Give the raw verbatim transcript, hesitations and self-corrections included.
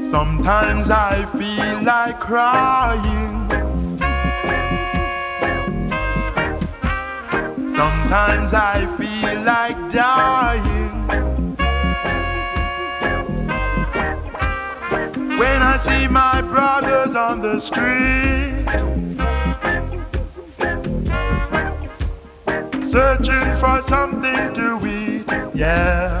Sometimes I feel like crying. Sometimes I feel like dying. When I see my brothers on the street, searching for something to eat, yeah.